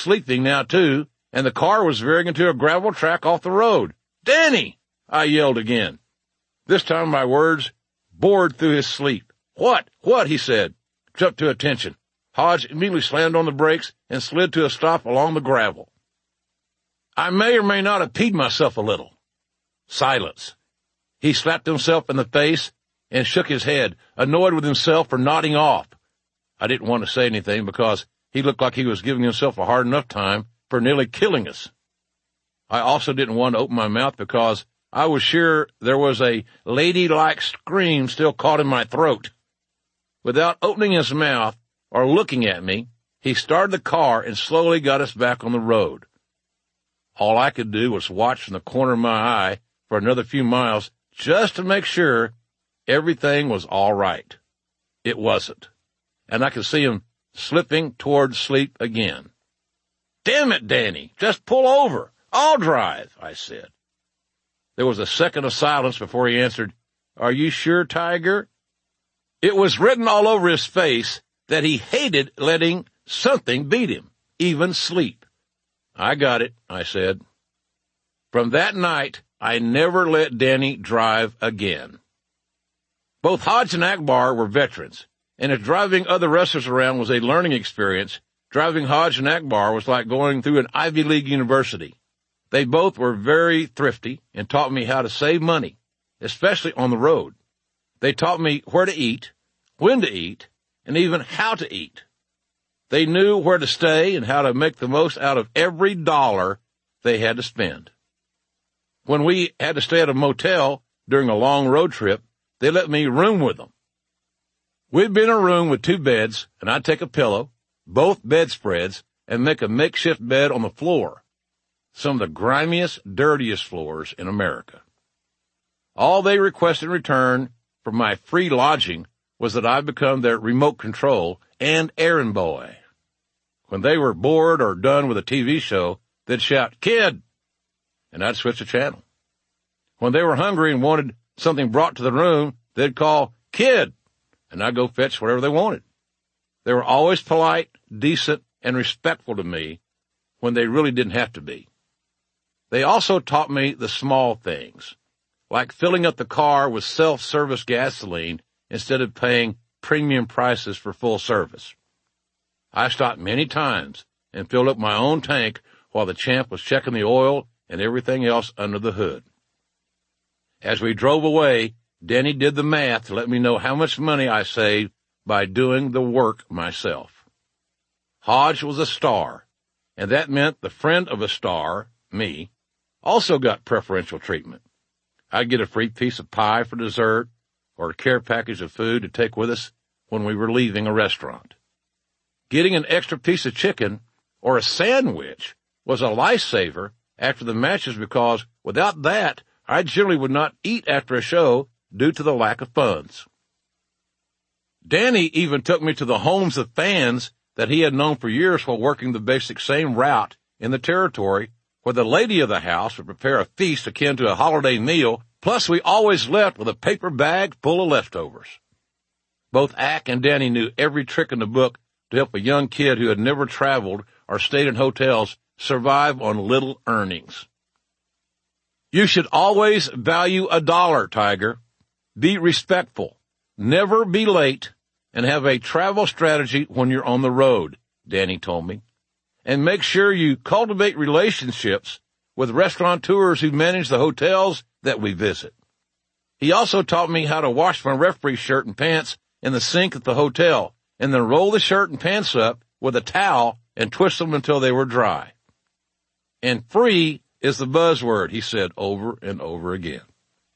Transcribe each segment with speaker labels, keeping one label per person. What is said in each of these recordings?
Speaker 1: sleeping now too, and the car was veering into a gravel track off the road. "Danny!" I yelled again. This time my words bored through his sleep. What? He said. Jumped to attention. Hodge immediately slammed on the brakes and slid to a stop along the gravel. I may or may not have peed myself a little. Silence. He slapped himself in the face and shook his head, annoyed with himself for nodding off. I didn't want to say anything because he looked like he was giving himself a hard enough time for nearly killing us. I also didn't want to open my mouth because I was sure there was a ladylike scream still caught in my throat. Without opening his mouth or looking at me, he started the car and slowly got us back on the road. All I could do was watch from the corner of my eye for another few miles just to make sure everything was all right. It wasn't, and I could see him slipping toward sleep again. "Damn it, Danny, just pull over. I'll drive," I said. There was a second of silence before he answered, "Are you sure, Tiger?" It was written all over his face that he hated letting something beat him, even sleep. "I got it," I said. From that night, I never let Danny drive again. Both Hodge and Akbar were veterans, and if driving other wrestlers around was a learning experience, driving Hodge and Akbar was like going through an Ivy League university. They both were very thrifty and taught me how to save money, especially on the road. They taught me where to eat, when to eat, and even how to eat. They knew where to stay and how to make the most out of every dollar they had to spend. When we had to stay at a motel during a long road trip, they let me room with them. We'd be in a room with 2 beds, and I'd take a pillow, both bedspreads, and make a makeshift bed on the floor. Some of the grimiest, dirtiest floors in America. All they requested in return for my free lodging was that I become their remote control and errand boy. When they were bored or done with a TV show, they'd shout, "Kid!" and I'd switch the channel. When they were hungry and wanted something brought to the room, they'd call, "Kid!" and I'd go fetch whatever they wanted. They were always polite, decent, and respectful to me when they really didn't have to be. They also taught me the small things, like filling up the car with self-service gasoline instead of paying premium prices for full service. I stopped many times and filled up my own tank while the champ was checking the oil and everything else under the hood. As we drove away, Danny did the math to let me know how much money I saved by doing the work myself. Hodge was a star, and that meant the friend of a star, me, also got preferential treatment. I'd get a free piece of pie for dessert or a care package of food to take with us when we were leaving a restaurant. Getting an extra piece of chicken or a sandwich was a lifesaver after the matches because without that, I generally would not eat after a show due to the lack of funds. Danny even took me to the homes of fans that he had known for years while working the basic same route in the territory, where the lady of the house would prepare a feast akin to a holiday meal, plus we always left with a paper bag full of leftovers. Both Ak and Danny knew every trick in the book to help a young kid who had never traveled or stayed in hotels survive on little earnings. You should always value a dollar, Tiger. Be respectful. Never be late, and have a travel strategy when you're on the road, Danny told me. And make sure you cultivate relationships with restaurateurs who manage the hotels that we visit. He also taught me how to wash my referee shirt and pants in the sink at the hotel, and then roll the shirt and pants up with a towel and twist them until they were dry. And free is the buzzword, he said over and over again.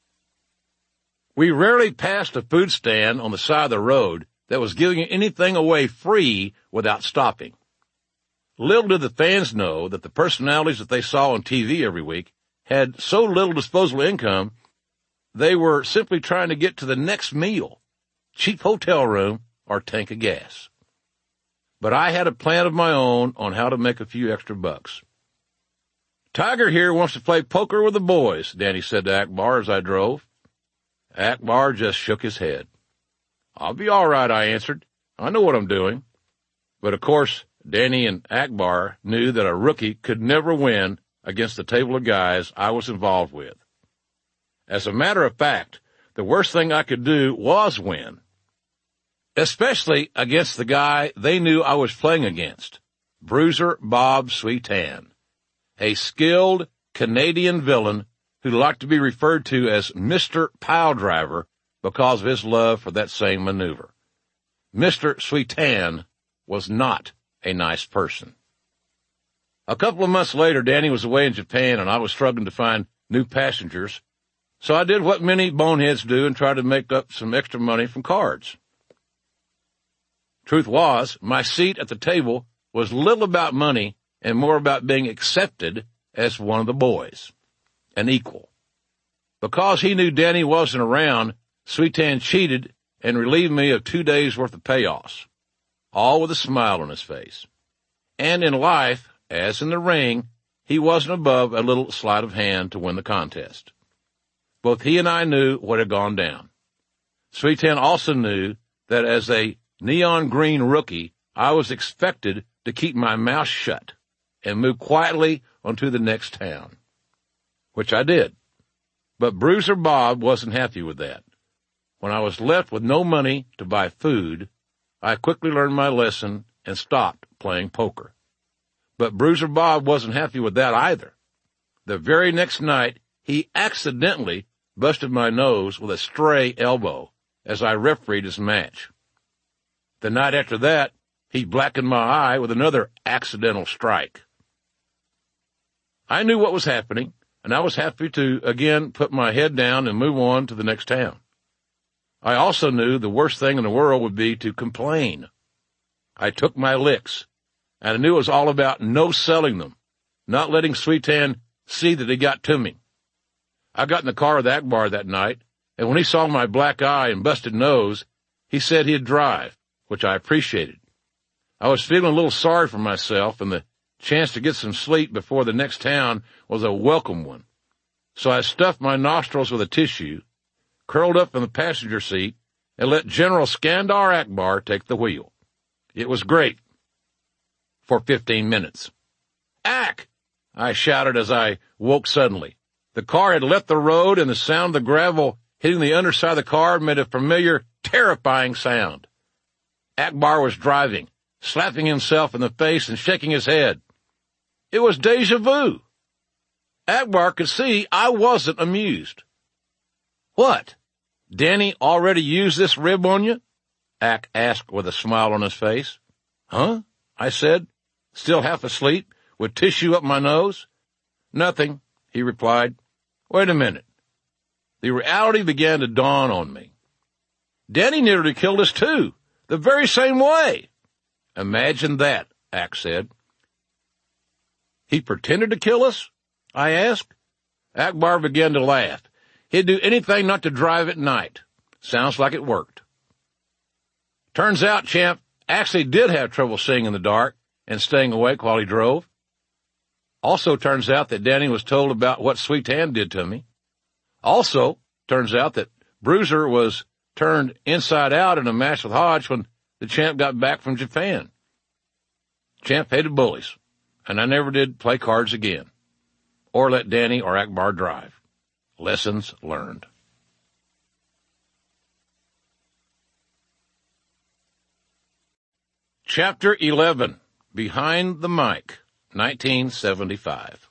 Speaker 1: We rarely passed a food stand on the side of the road that was giving anything away free without stopping. Little did the fans know that the personalities that they saw on TV every week had so little disposable income, they were simply trying to get to the next meal, cheap hotel room, or tank of gas. But I had a plan of my own on how to make a few extra bucks. Tiger here wants to play poker with the boys, Danny said to Akbar as I drove. Akbar just shook his head. I'll be all right, I answered. I know what I'm doing. But of course, Danny and Akbar knew that a rookie could never win against the table of guys I was involved with. As a matter of fact, the worst thing I could do was win, especially against the guy they knew I was playing against, Bruiser Bob Sweetan, a skilled Canadian villain who liked to be referred to as Mr. Piledriver because of his love for that same maneuver. Mr. Sweetan was not a nice person. A couple of months later, Danny was away in Japan and I was struggling to find new passengers, so I did what many boneheads do and tried to make up some extra money from cards. Truth was, my seat at the table was little about money and more about being accepted as one of the boys, an equal. Because he knew Danny wasn't around, Sweetan cheated and relieved me of 2 days' worth of payoffs, all with a smile on his face. And in life, as in the ring, he wasn't above a little sleight of hand to win the contest. Both he and I knew what had gone down. Sweetan also knew that as a neon green rookie, I was expected to keep my mouth shut and move quietly onto the next town, which I did. But Bruiser Bob wasn't happy with that. When I was left with no money to buy food, I quickly learned my lesson and stopped playing poker. But Bruiser Bob wasn't happy with that either. The very next night, he accidentally busted my nose with a stray elbow as I refereed his match. The night after that, he blackened my eye with another accidental strike. I knew what was happening, and I was happy to again put my head down and move on to the next town. I also knew the worst thing in the world would be to complain. I took my licks, and I knew it was all about no selling them, not letting Sweetan see that he got to me. I got in the car with Akbar that night, and when he saw my black eye and busted nose, he said he'd drive, which I appreciated. I was feeling a little sorry for myself, and the chance to get some sleep before the next town was a welcome one. So I stuffed my nostrils with a tissue, curled up in the passenger seat, and let General Skandar Akbar take the wheel. It was great. For 15 minutes. Ak! I shouted as I woke suddenly. The car had left the road, and the sound of the gravel hitting the underside of the car made a familiar, terrifying sound. Akbar was driving, slapping himself in the face and shaking his head. It was déjà vu. Akbar could see I wasn't amused. What? Danny already used this rib on you? Ak asked with a smile on his face. Huh? I said, still half asleep, with tissue up my nose. Nothing, he replied. Wait a minute. The reality began to dawn on me. Danny nearly killed us too, the very same way. Imagine that, Ak said. He pretended to kill us? I asked. Akbar began to laugh. He'd do anything not to drive at night. Sounds like it worked. Turns out Champ actually did have trouble seeing in the dark and staying awake while he drove. Also turns out that Danny was told about what Sweetan did to me. Also turns out that Bruiser was turned inside out in a match with Hodge when the Champ got back from Japan. Champ hated bullies, and I never did play cards again, or let Danny or Akbar drive. Lessons learned. Chapter 11, Behind the Mic, 1975.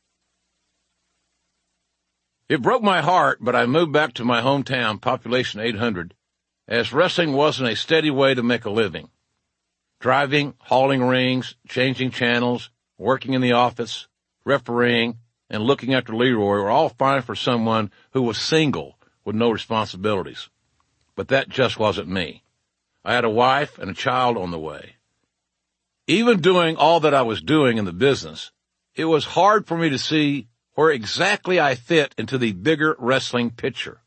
Speaker 1: It broke my heart, but I moved back to my hometown, population 800, as wrestling wasn't a steady way to make a living. Driving, hauling rings, changing channels, working in the office, refereeing, and looking after Leroy were all fine for someone who was single with no responsibilities. But that just wasn't me. I had a wife and a child on the way. Even doing all that I was doing in the business, it was hard for me to see where exactly I fit into the bigger wrestling picture.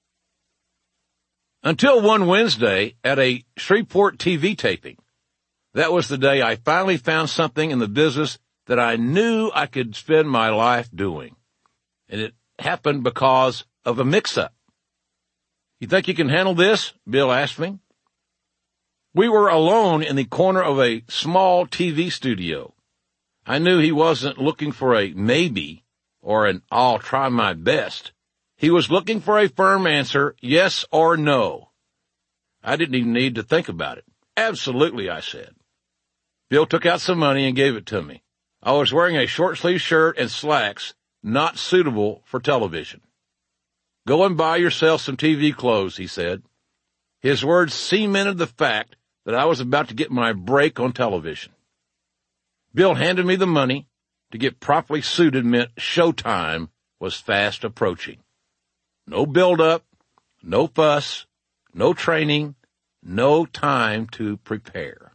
Speaker 1: Until one Wednesday at a Shreveport TV taping. That was the day I finally found something in the business that I knew I could spend my life doing. And it happened because of a mix-up. You think you can handle this? Bill asked me. We were alone in the corner of a small TV studio. I knew he wasn't looking for a maybe or an I'll try my best. He was looking for a firm answer, yes or no. I didn't even need to think about it. Absolutely, I said. Bill took out some money and gave it to me. I was wearing a short-sleeved shirt and slacks, not suitable for television. Go and buy yourself some TV clothes, he said. His words cemented the fact that I was about to get my break on television. Bill handed me the money. To get properly suited meant showtime was fast approaching. No build-up, no fuss, no training, no time to prepare.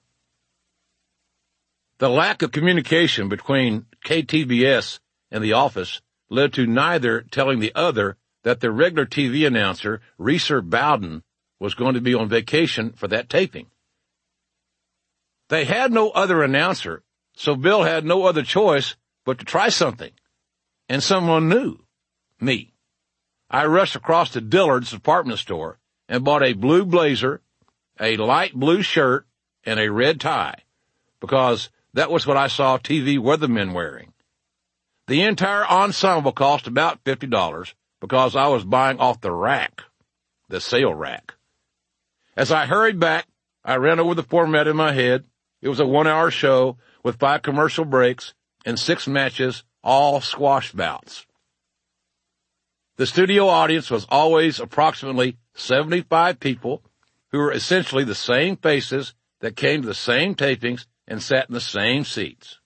Speaker 1: The lack of communication between KTBS and the office led to neither telling the other that the regular TV announcer, Reeser Bowden, was going to be on vacation for that taping. They had no other announcer, so Bill had no other choice but to try something. And someone knew. Me. I rushed across to Dillard's department store and bought a blue blazer, a light blue shirt, and a red tie, because that was what I saw TV weathermen wearing. The entire ensemble cost about $50 because I was buying off the rack, the sale rack. As I hurried back, I ran over the format in my head. It was a 1-hour show with 5 commercial breaks and 6 matches, all squash bouts. The studio audience was always approximately 75 people who were essentially the same faces that came to the same tapings and sat in the same seats.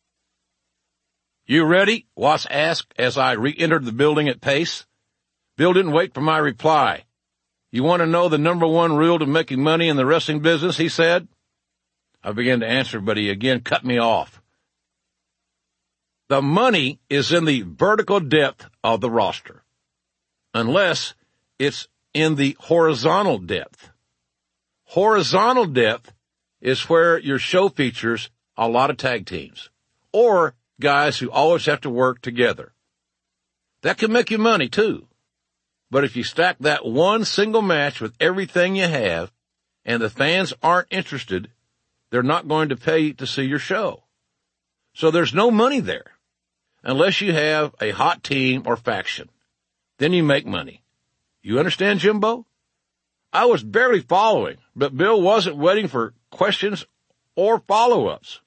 Speaker 1: You ready? Watts asked as I re-entered the building at pace. Bill didn't wait for my reply. You want to know the number one rule to making money in the wrestling business, he said. I began to answer, but he again cut me off. The money is in the vertical depth of the roster, unless it's in the horizontal depth. Horizontal depth is where your show features a lot of tag teams, or guys who always have to work together. That can make you money, too. But if you stack that one single match with everything you have, and the fans aren't interested, they're not going to pay to see your show. So there's no money there, unless you have a hot team or faction. Then you make money. You understand, Jimbo? I was barely following, but Bill wasn't waiting for questions or follow-ups.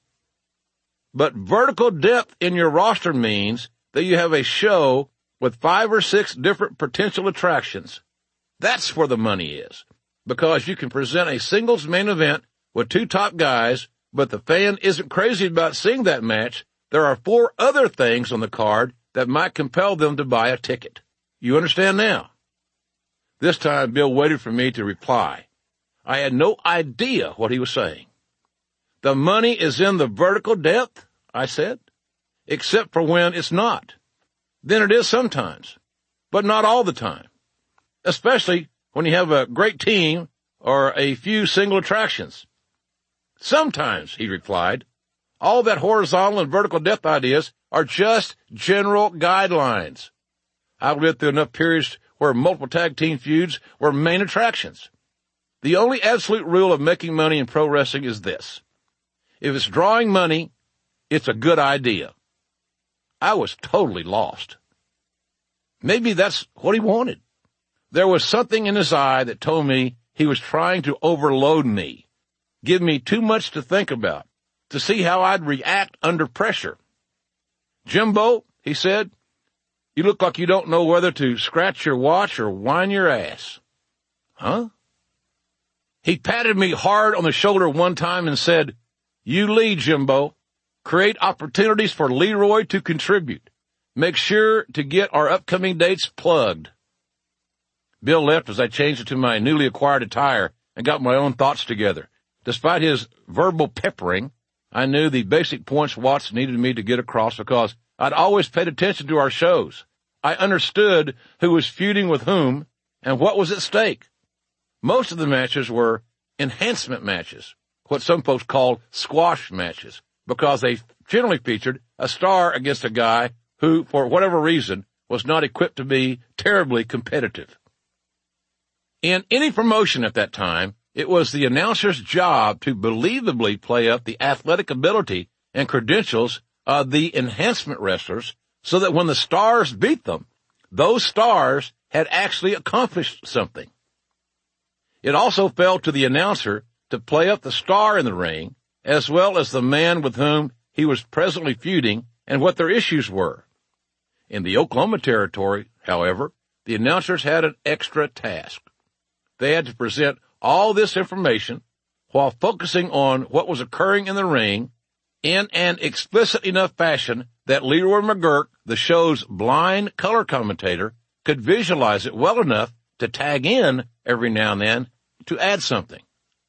Speaker 1: But vertical depth in your roster means that you have a show with 5 or 6 different potential attractions. That's where the money is, because you can present a singles main event with 2 top guys, but the fan isn't crazy about seeing that match. There are 4 other things on the card that might compel them to buy a ticket. You understand now? This time, Bill waited for me to reply. I had no idea what he was saying. The money is in the vertical depth, I said, except for when it's not. Then it is sometimes, but not all the time, especially when you have a great team or a few single attractions. Sometimes, he replied. All that horizontal and vertical depth ideas are just general guidelines. I've lived through enough periods where multiple tag team feuds were main attractions. The only absolute rule of making money in pro wrestling is this. If it's drawing money, it's a good idea. I was totally lost. Maybe that's what he wanted. There was something in his eye that told me he was trying to overload me, give me too much to think about, to see how I'd react under pressure. Jimbo, he said, you look like you don't know whether to scratch your watch or whine your ass. Huh? He patted me hard on the shoulder one time and said, you lead, Jimbo. Create opportunities for Leroy to contribute. Make sure to get our upcoming dates plugged. Bill left as I changed into my newly acquired attire and got my own thoughts together. Despite his verbal peppering, I knew the basic points Watts needed me to get across because I'd always paid attention to our shows. I understood who was feuding with whom and what was at stake. Most of the matches were enhancement matches, what some folks called squash matches, because they generally featured a star against a guy who, for whatever reason, was not equipped to be terribly competitive. In any promotion at that time, It was the announcer's job to believably play up the athletic ability and credentials of the enhancement wrestlers so that when the stars beat them, those stars had actually accomplished something. It also fell to the announcer to play up the star in the ring, as well as the man with whom he was presently feuding and what their issues were. In the Oklahoma territory, however, the announcers had an extra task. They had to present all this information while focusing on what was occurring in the ring in an explicit enough fashion that Leroy McGuirk, the show's blind color commentator, could visualize it well enough to tag in every now and then to add something.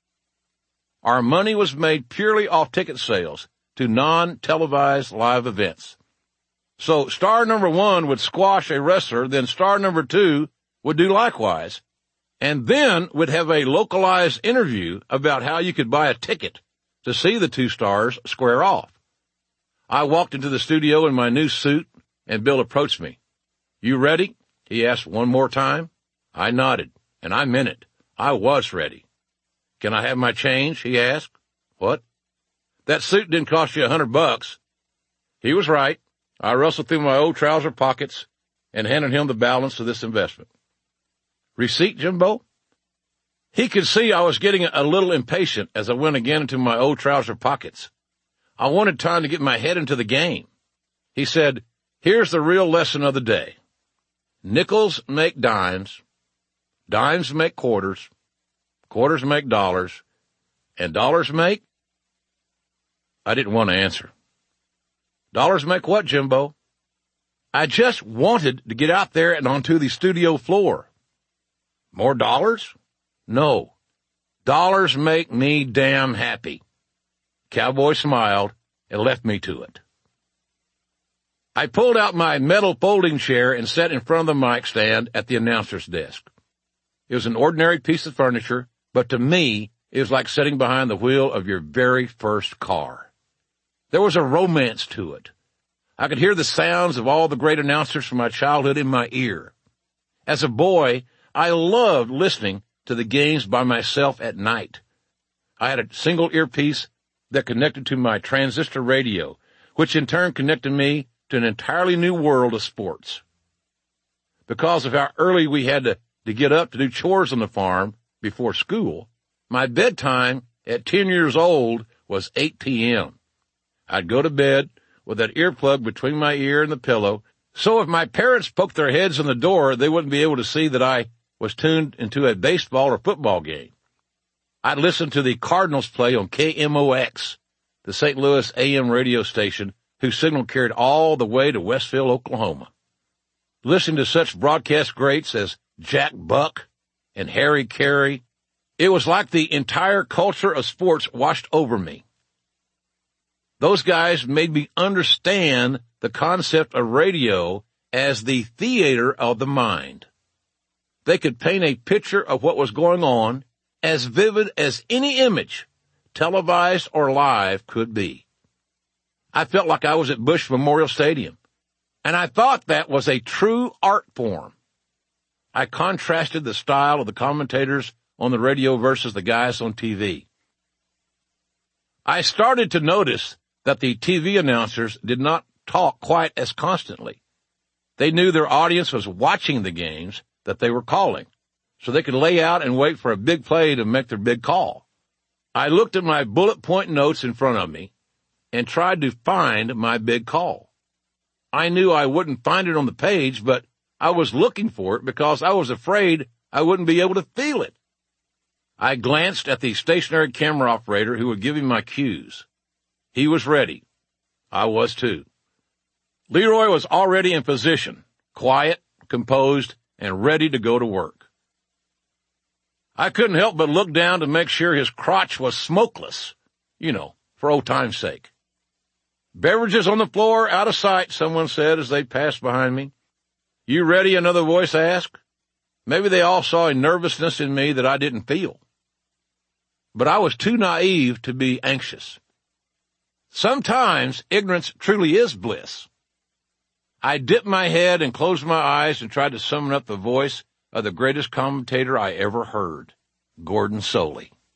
Speaker 1: Our money was made purely off ticket sales to non-televised live events. So star number 1 would squash a wrestler, then star number 2 would do likewise, and then would have a localized interview about how you could buy a ticket to see the 2 stars square off. I walked into the studio in my new suit, and Bill approached me. "You ready?" he asked one more time. I nodded, and I meant it. I was ready. "Can I have my change?" he asked. "What?" "That suit didn't cost you $100. He was right. I rustled through my old trouser pockets and handed him the balance of this investment. "Receipt, Jimbo?" He could see I was getting a little impatient as I went again into my old trouser pockets. I wanted time to get my head into the game. He said, "Here's the real lesson of the day. Nickels make dimes, dimes make quarters, quarters make dollars, and dollars make—" I didn't want to answer. "Dollars make what, Jimbo?" I just wanted to get out there and onto the studio floor. "More dollars?" "No. Dollars make me damn happy." Cowboy smiled and left me to it. I pulled out my metal folding chair and sat in front of the mic stand at the announcer's desk. It was an ordinary piece of furniture, but to me, it was like sitting behind the wheel of your very first car. There was a romance to it. I could hear the sounds of all the great announcers from my childhood in my ear. As a boy, I loved listening to the games by myself at night. I had a single earpiece that connected to my transistor radio, which in turn connected me to an entirely new world of sports. Because of how early we had to get up to do chores on the farm before school, my bedtime at 10 years old was 8 p.m. I'd go to bed with that earplug between my ear and the pillow, so if my parents poked their heads in the door, they wouldn't be able to see that I was tuned into a baseball or football game. I'd listen to the Cardinals play on KMOX, the St. Louis AM radio station, whose signal carried all the way to Westville, Oklahoma. Listening to such broadcast greats as Jack Buck and Harry Carey, it was like the entire culture of sports washed over me. Those guys made me understand the concept of radio as the theater of the mind. They could paint a picture of what was going on as vivid as any image, televised or live, could be. I felt like I was at Bush Memorial Stadium, and I thought that was a true art form. I contrasted the style of the commentators on the radio versus the guys on TV. I started to notice that the TV announcers did not talk quite as constantly. They knew their audience was watching the games that they were calling, so they could lay out and wait for a big play to make their big call. I looked at my bullet point notes in front of me and tried to find my big call. I knew I wouldn't find it on the page, but I was looking for it because I was afraid I wouldn't be able to feel it. I glanced at the stationary camera operator who would give me my cues. He was ready. I was too. Leroy was already in position, quiet, composed, and ready to go to work. I couldn't help but look down to make sure his crotch was smokeless, for old time's sake. "Beverages on the floor, out of sight," someone said as they passed behind me. "You ready?" another voice asked. Maybe they all saw a nervousness in me that I didn't feel. But I was too naive to be anxious. Sometimes ignorance truly is bliss. I dipped my head and closed my eyes and tried to summon up the voice of the greatest commentator I ever heard, Gordon Solie.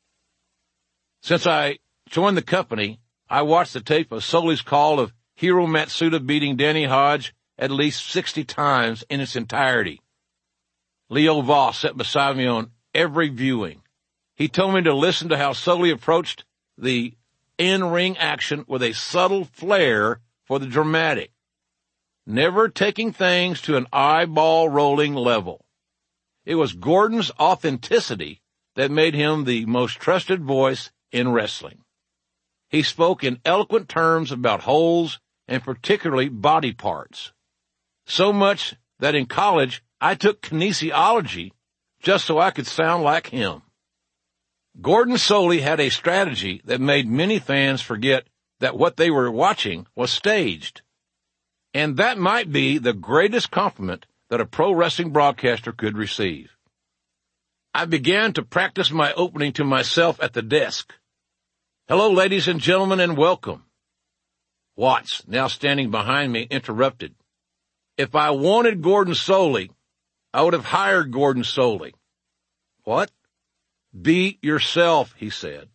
Speaker 1: Since I joined the company, I watched the tape of Solei's call of Hiro Matsuda beating Danny Hodge at least 60 times in its entirety. Leo Voss sat beside me on every viewing. He told me to listen to how Soley approached the in-ring action with a subtle flair for the dramatic, never taking things to an eyeball-rolling level. It was Gordon's authenticity that made him the most trusted voice in wrestling. He spoke in eloquent terms about holes and particularly body parts. So much that in college I took kinesiology just so I could sound like him. Gordon Soley had a strategy that made many fans forget that what they were watching was staged. And that might be the greatest compliment that a pro wrestling broadcaster could receive. I began to practice my opening to myself at the desk. Hello, ladies and gentlemen, and welcome. Watts, now standing behind me, interrupted. If I wanted Gordon Soley, I would have hired Gordon Soley. What? Be yourself, he said.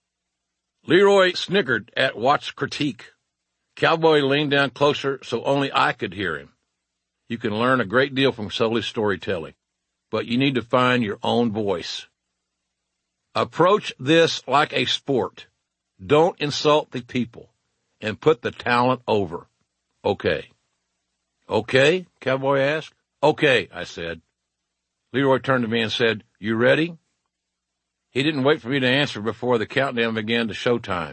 Speaker 1: Leroy snickered at Watts' critique. Cowboy leaned down closer so only I could hear him. You can learn a great deal from Soley's storytelling, but you need to find your own voice. Approach this like a sport. Don't insult the people, and put the talent over. Okay. Okay? Cowboy asked. Okay, I said. Leroy turned to me and said, You ready? He didn't wait for me to answer before the countdown began to showtime.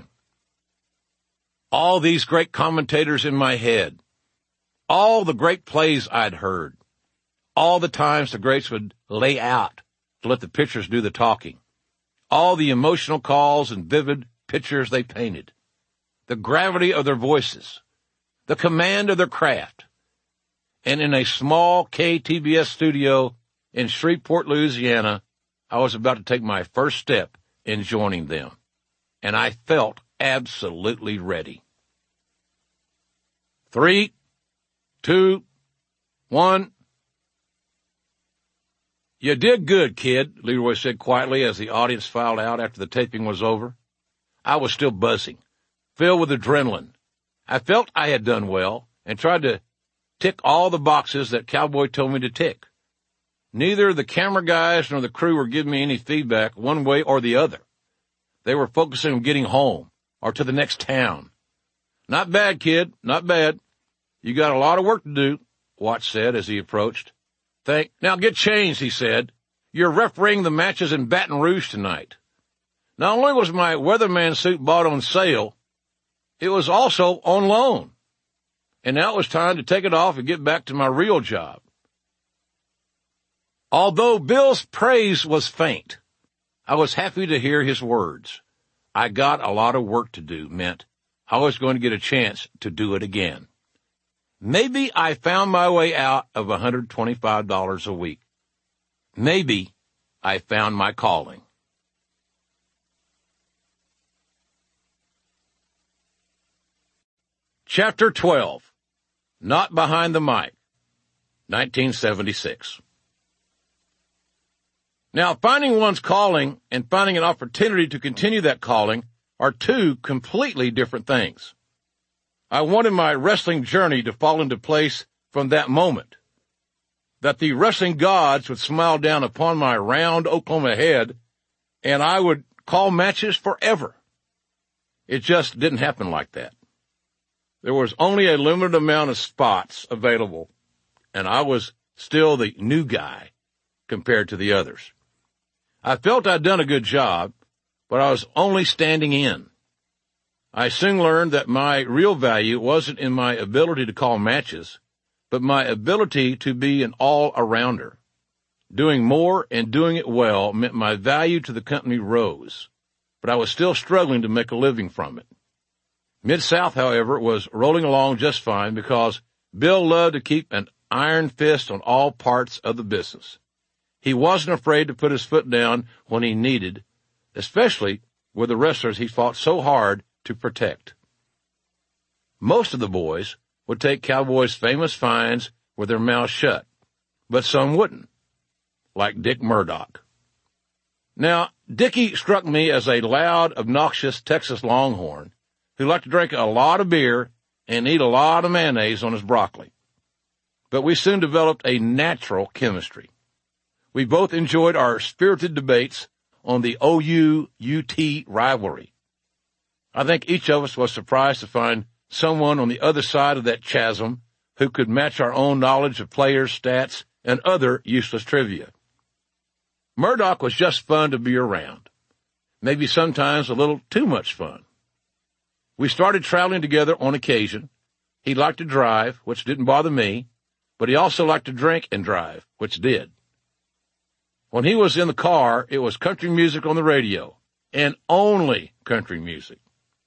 Speaker 1: All these great commentators in my head, all the great plays I'd heard, all the times the greats would lay out to let the pitchers do the talking, all the emotional calls and vivid pictures they painted, the gravity of their voices, the command of their craft. And in a small KTBS studio in Shreveport, Louisiana, I was about to take my first step in joining them. And I felt absolutely ready. 3, 2, 1. You did good, kid, Leroy said quietly as the audience filed out after the taping was over. I was still buzzing, filled with adrenaline. I felt I had done well and tried to tick all the boxes that Cowboy told me to tick. Neither the camera guys nor the crew were giving me any feedback one way or the other. They were focusing on getting home or to the next town. Not bad, kid, not bad. You got a lot of work to do, Watts said as he approached. Now get changed, he said. You're refereeing the matches in Baton Rouge tonight. Not only was my weatherman suit bought on sale, it was also on loan. And now it was time to take it off and get back to my real job. Although Bill's praise was faint, I was happy to hear his words. I got a lot of work to do meant I was going to get a chance to do it again. Maybe I found my way out of $125 a week. Maybe I found my calling. Chapter 12. Not Behind the Mic, 1976. Now, finding one's calling and finding an opportunity to continue that calling are two completely different things. I wanted my wrestling journey to fall into place from that moment, that the wrestling gods would smile down upon my round Oklahoma head, and I would call matches forever. It just didn't happen like that. There was only a limited amount of spots available, and I was still the new guy compared to the others. I felt I'd done a good job, but I was only standing in. I soon learned that my real value wasn't in my ability to call matches, but my ability to be an all-arounder. Doing more and doing it well meant my value to the company rose, but I was still struggling to make a living from it. Mid-South, however, was rolling along just fine because Bill loved to keep an iron fist on all parts of the business. He wasn't afraid to put his foot down when he needed, especially with the wrestlers he fought so hard to protect. Most of the boys would take Cowboy's famous finds with their mouths shut, but some wouldn't, like Dick Murdoch. Now, Dickie struck me as a loud, obnoxious Texas Longhorn who liked to drink a lot of beer and eat a lot of mayonnaise on his broccoli. But we soon developed a natural chemistry. We both enjoyed our spirited debates on the OU-UT rivalry. I think each of us was surprised to find someone on the other side of that chasm who could match our own knowledge of players, stats, and other useless trivia. Murdoch was just fun to be around. Maybe sometimes a little too much fun. We started traveling together on occasion. He liked to drive, which didn't bother me, but he also liked to drink and drive, which did. When he was in the car, it was country music on the radio, and only country music.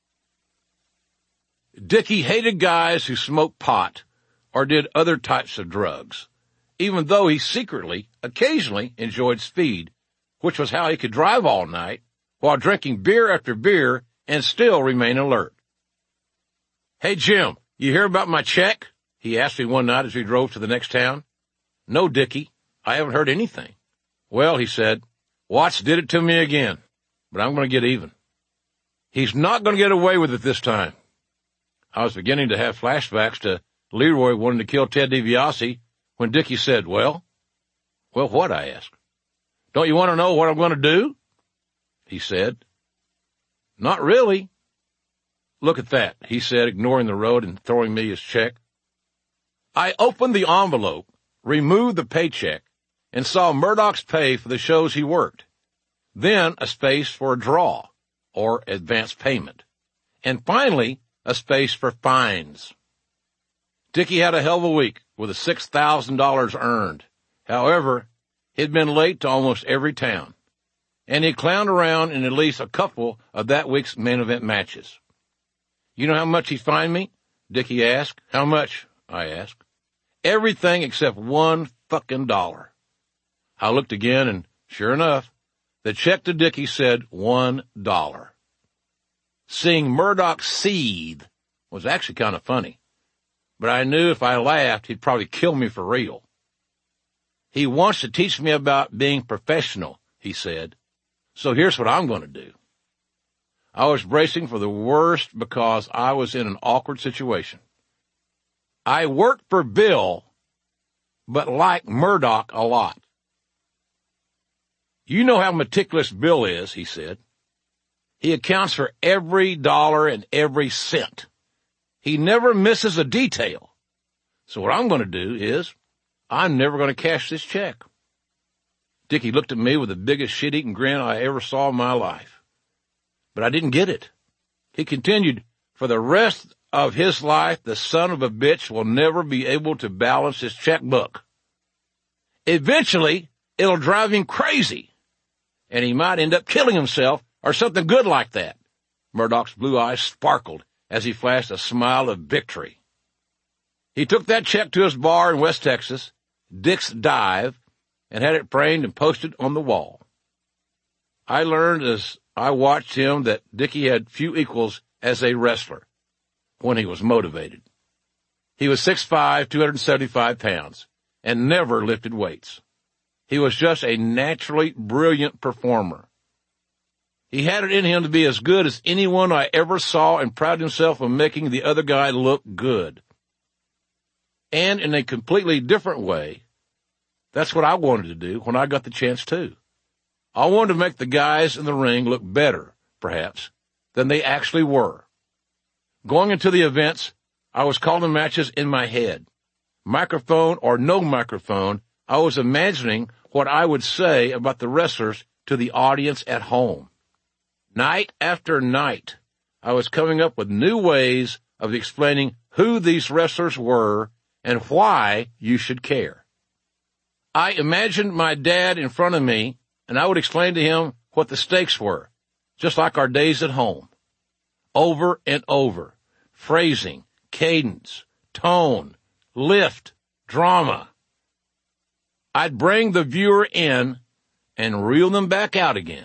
Speaker 1: Dickie hated guys who smoked pot or did other types of drugs, even though he secretly, occasionally enjoyed speed, which was how he could drive all night while drinking beer after beer and still remain alert. "Hey, Jim, you hear about my check?" he asked me one night as we drove to the next town. "No, Dickie, I haven't heard anything." "Well," he said, "Watts did it to me again, but I'm going to get even. He's not going to get away with it this time." I was beginning to have flashbacks to Leroy wanting to kill Ted DiBiase when Dickie said, Well, what?" I asked. "Don't you want to know what I'm going to do?" he said. "Not really." "Look at that," he said, ignoring the road and throwing me his check. I opened the envelope, removed the paycheck, and saw Murdoch's pay for the shows he worked. Then a space for a draw, or advance payment. And finally, a space for fines. Dickie had a hell of a week with $6,000 earned. However, he'd been late to almost every town, and he clowned around in at least a couple of that week's main event matches. "You know how much he fined me?" Dickie asked. "How much?" I asked. "Everything except $1 I looked again, and sure enough, the check to Dickie said $1. Seeing Murdoch seethe was actually kind of funny, but I knew if I laughed, he'd probably kill me for real. "He wants to teach me about being professional," he said, "so here's what I'm going to do." I was bracing for the worst because I was in an awkward situation. I worked for Bill, but like Murdoch a lot. "You know how meticulous Bill is," he said. "He accounts for every dollar and every cent. He never misses a detail. So what I'm going to do is, I'm never going to cash this check." Dickie looked at me with the biggest shit-eating grin I ever saw in my life. But I didn't get it. He continued, "For the rest of his life, the son of a bitch will never be able to balance his checkbook. Eventually, it'll drive him crazy, and he might end up killing himself or something good like that." Murdoch's blue eyes sparkled as he flashed a smile of victory. He took that check to his bar in West Texas, Dick's Dive, and had it framed and posted on the wall. I learned as I watched him that Dickie had few equals as a wrestler when he was motivated. He was 6'5", 275 pounds, and never lifted weights. He was just a naturally brilliant performer. He had it in him to be as good as anyone I ever saw and prided himself on making the other guy look good. And in a completely different way, that's what I wanted to do when I got the chance too. I wanted to make the guys in the ring look better, perhaps, than they actually were. Going into the events, I was calling matches in my head. Microphone or no microphone, I was imagining what I would say about the wrestlers to the audience at home. Night after night, I was coming up with new ways of explaining who these wrestlers were and why you should care. I imagined my dad in front of me, and I would explain to him what the stakes were, just like our days at home. Over and over. Phrasing, cadence, tone, lift, drama. I'd bring the viewer in and reel them back out again.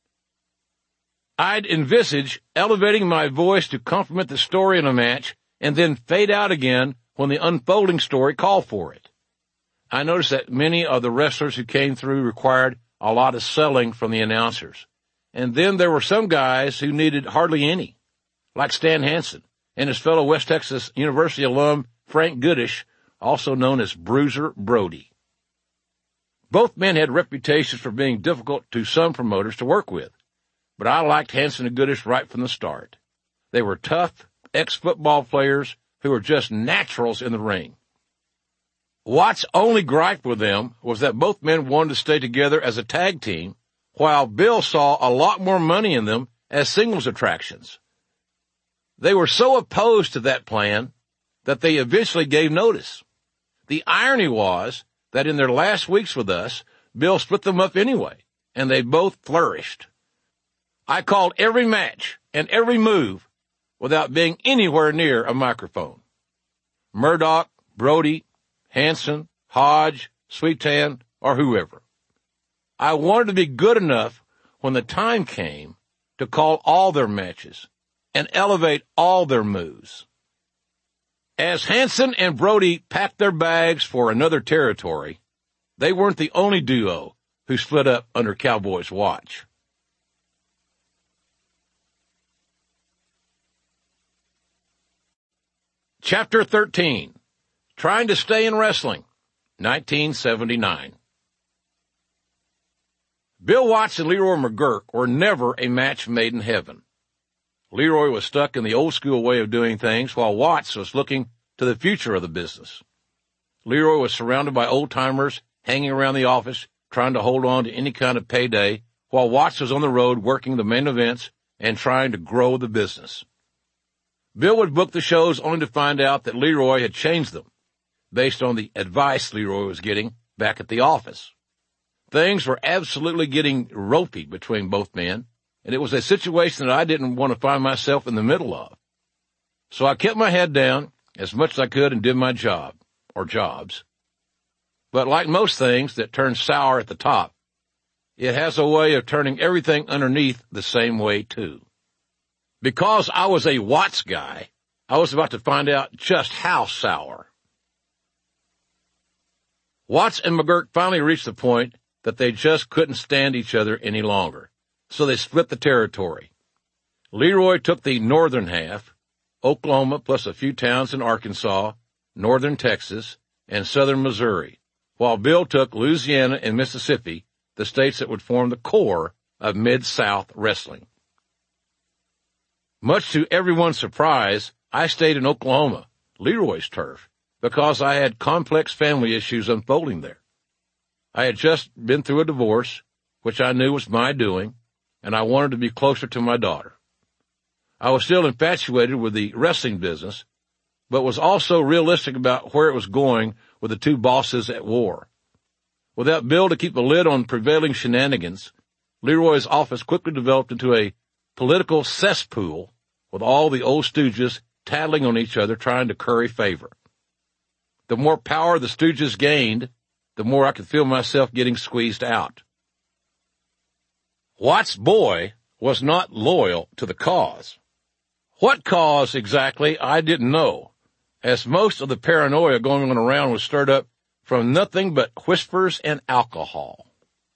Speaker 1: I'd envisage elevating my voice to complement the story in a match and then fade out again when the unfolding story called for it. I noticed that many of the wrestlers who came through required a lot of selling from the announcers. And then there were some guys who needed hardly any, like Stan Hansen and his fellow West Texas University alum Frank Goodish, also known as Bruiser Brody. Both men had reputations for being difficult to some promoters to work with, but I liked Hansen and Goodish right from the start. They were tough, ex-football players who were just naturals in the ring. Watt's only gripe with them was that both men wanted to stay together as a tag team, while Bill saw a lot more money in them as singles attractions. They were so opposed to that plan that they eventually gave notice. The irony was that in their last weeks with us, Bill split them up anyway, and they both flourished. I called every match and every move without being anywhere near a microphone. Murdoch, Brody, Hansen, Hodge, Sweetan, or whoever. I wanted to be good enough when the time came to call all their matches and elevate all their moves. As Hansen and Brody packed their bags for another territory, they weren't the only duo who split up under Cowboy's watch. Chapter 13. Trying to Stay in Wrestling, 1979. Bill Watts and Leroy McGuirk were never a match made in heaven. Leroy was stuck in the old-school way of doing things, while Watts was looking to the future of the business. Leroy was surrounded by old-timers hanging around the office, trying to hold on to any kind of payday, while Watts was on the road working the main events and trying to grow the business. Bill would book the shows only to find out that Leroy had changed them, based on the advice Leroy was getting back at the office. Things were absolutely getting ropey between both men, and it was a situation that I didn't want to find myself in the middle of. So I kept my head down as much as I could and did my job, or jobs. But like most things that turn sour at the top, it has a way of turning everything underneath the same way too. Because I was a Watts guy, I was about to find out just how sour. Watts and McGuirk finally reached the point that they just couldn't stand each other any longer, so they split the territory. Leroy took the northern half, Oklahoma plus a few towns in Arkansas, northern Texas, and southern Missouri, while Bill took Louisiana and Mississippi, the states that would form the core of Mid-South wrestling. Much to everyone's surprise, I stayed in Oklahoma, Leroy's turf, because I had complex family issues unfolding there. I had just been through a divorce, which I knew was my doing, and I wanted to be closer to my daughter. I was still infatuated with the wrestling business, but was also realistic about where it was going with the two bosses at war. Without Bill to keep a lid on prevailing shenanigans, Leroy's office quickly developed into a political cesspool with all the old stooges tattling on each other trying to curry favor. The more power the stooges gained, the more I could feel myself getting squeezed out. Watts' boy was not loyal to the cause. What cause exactly, I didn't know, as most of the paranoia going on around was stirred up from nothing but whispers and alcohol.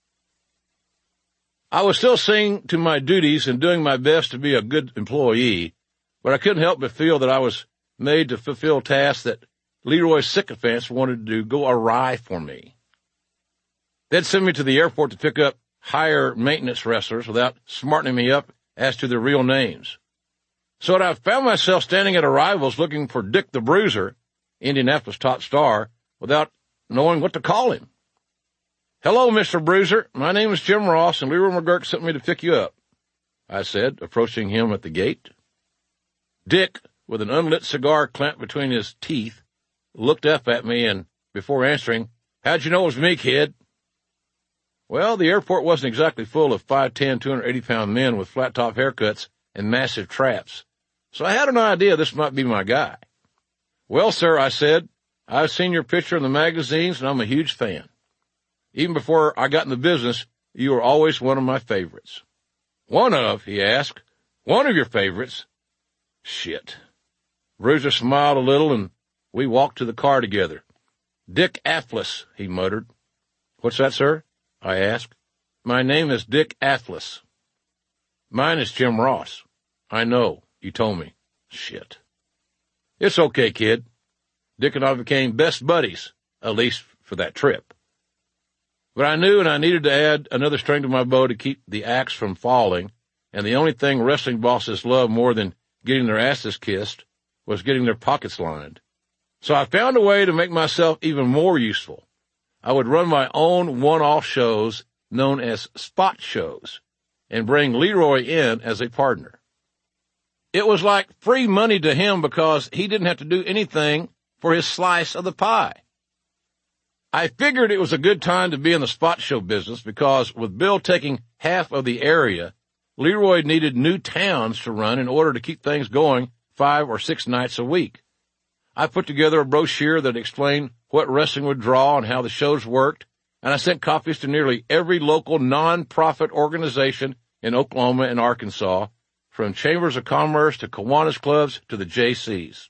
Speaker 1: I was still seeing to my duties and doing my best to be a good employee, but I couldn't help but feel that I was made to fulfill tasks that Leroy's sycophants wanted to go awry for me. They'd send me to the airport to pick up higher maintenance wrestlers without smartening me up as to their real names. So I found myself standing at arrivals looking for Dick the Bruiser, Indianapolis top star, without knowing what to call him. "Hello, Mr. Bruiser. My name is Jim Ross, and Leroy McGuirk sent me to pick you up," I said, approaching him at the gate. Dick, with an unlit cigar clamped between his teeth, looked up at me and, before answering, "How'd you know it was me, kid?" Well, the airport wasn't exactly full of 5'10", 280-pound men with flat-top haircuts and massive traps, so I had an idea this might be my guy. "Well, sir," I said, "I've seen your picture in the magazines, and I'm a huge fan. Even before I got in the business, you were always one of my favorites." "One of?" he asked. "One of your favorites?" Shit. Bruiser smiled a little, and we walked to the car together. "Dick Afflis," he muttered. "What's that, sir?" I asked. My name is Dick Atlas. Mine is Jim Ross. I know, you told me. Shit. It's okay, kid. Dick and I became best buddies, at least for that trip. But I knew and I needed to add another string to my bow to keep the axe from falling, and the only thing wrestling bosses love more than getting their asses kissed was getting their pockets lined. So I found a way to make myself even more useful. I would run my own one-off shows known as spot shows and bring Leroy in as a partner. It was like free money to him because he didn't have to do anything for his slice of the pie. I figured it was a good time to be in the spot show business because with Bill taking half of the area, Leroy needed new towns to run in order to keep things going 5 or 6 nights a week. I put together a brochure that explained what wrestling would draw and how the shows worked, and I sent copies to nearly every local non-profit organization in Oklahoma and Arkansas, from Chambers of Commerce to Kiwanis clubs to the JCs.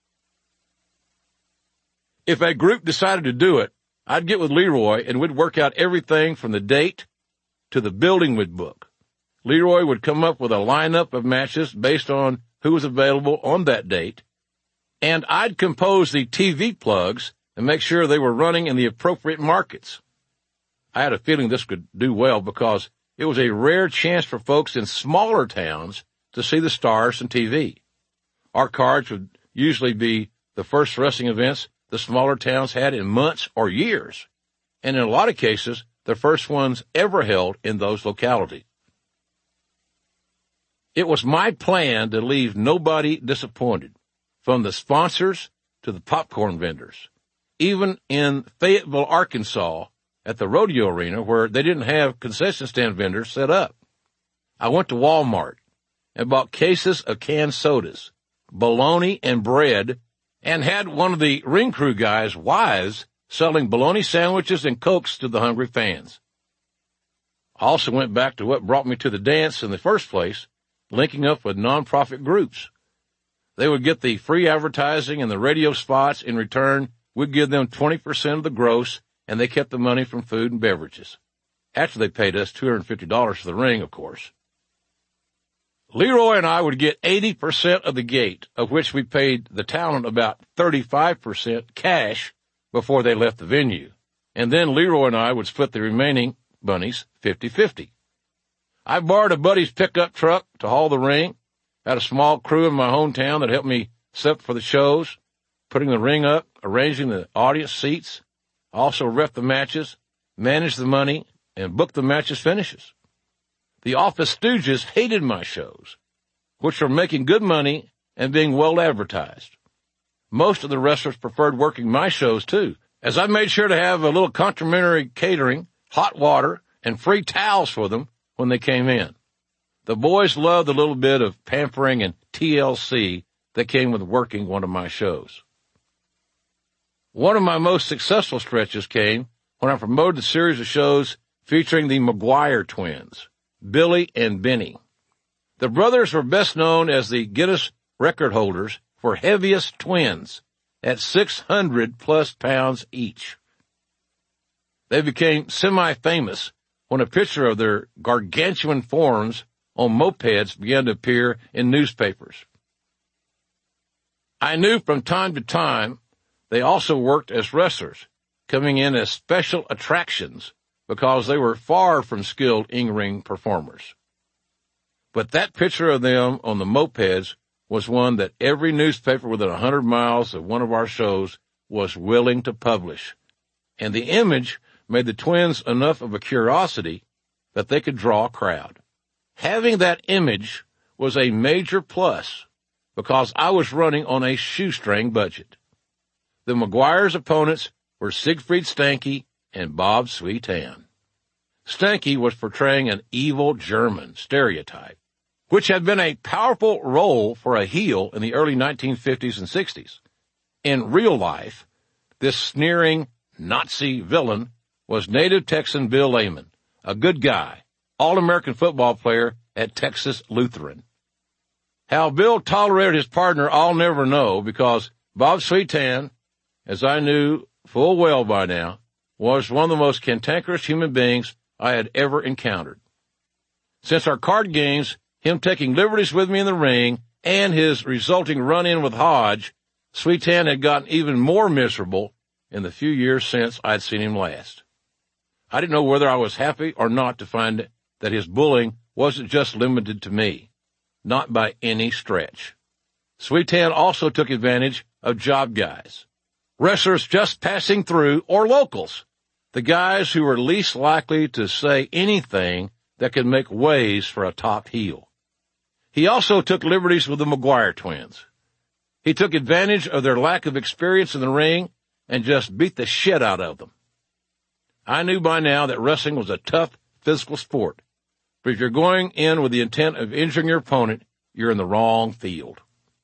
Speaker 1: If a group decided to do it, I'd get with Leroy and we'd work out everything from the date to the building we'd book. Leroy would come up with a lineup of matches based on who was available on that date, and I'd compose the TV plugs and make sure they were running in the appropriate markets. I had a feeling this could do well because it was a rare chance for folks in smaller towns to see the stars on TV. Our cards would usually be the first wrestling events the smaller towns had in months or years, and in a lot of cases, the first ones ever held in those localities. It was my plan to leave nobody disappointed, from the sponsors to the popcorn vendors. Even in Fayetteville, Arkansas, at the rodeo arena where they didn't have concession stand vendors set up, I went to Walmart and bought cases of canned sodas, bologna and bread, and had one of the ring crew guys' wives selling bologna sandwiches and Cokes to the hungry fans. I also went back to what brought me to the dance in the first place, linking up with nonprofit groups. They would get the free advertising and the radio spots. In return, we'd give them 20% of the gross, and they kept the money from food and beverages. After they paid us $250 for the ring, of course. Leroy and I would get 80% of the gate, of which we paid the talent about 35% cash before they left the venue. And then Leroy and I would split the remaining bunnies 50-50. I borrowed a buddy's pickup truck to haul the ring, had a small crew in my hometown that helped me set up for the shows, putting the ring up, arranging the audience seats, also ref the matches, managed the money, and booked the matches' finishes. The Office Stooges hated my shows, which were making good money and being well advertised. Most of the wrestlers preferred working my shows, too, as I made sure to have a little complimentary catering, hot water, and free towels for them when they came in. The boys loved the little bit of pampering and TLC that came with working one of my shows. One of my most successful stretches came when I promoted a series of shows featuring the McGuire twins, Billy and Benny. The brothers were best known as the Guinness record holders for heaviest twins at 600+ pounds each. They became semi-famous when a picture of their gargantuan forms on mopeds began to appear in newspapers. I knew from time to time they also worked as wrestlers, coming in as special attractions because they were far from skilled in-ring performers. But that picture of them on the mopeds was one that every newspaper within 100 miles of one of our shows was willing to publish, and the image made the twins enough of a curiosity that they could draw a crowd. Having that image was a major plus because I was running on a shoestring budget. The McGuire's opponents were Siegfried Stanky and Bob Sweetan. Stanky was portraying an evil German stereotype, which had been a powerful role for a heel in the early 1950s and 60s. In real life, this sneering Nazi villain was native Texan Bill Lehman, a good guy, All-American football player at Texas Lutheran. How Bill tolerated his partner, I'll never know, because Bob Sweetan, as I knew full well by now, was one of the most cantankerous human beings I had ever encountered. Since our card games, him taking liberties with me in the ring, and his resulting run-in with Hodge, Sweet Tan had gotten even more miserable in the few years since I'd seen him last. I didn't know whether I was happy or not to find that his bullying wasn't just limited to me. Not by any stretch. Sweet Tan also took advantage of job guys. Wrestlers just passing through, or locals. The guys who were least likely to say anything that could make waves for a top heel. He also took liberties with the McGuire twins. He took advantage of their lack of experience in the ring and just beat the shit out of them. I knew by now that wrestling was a tough physical sport, but if you're going in with the intent of injuring your opponent, you're in the wrong field.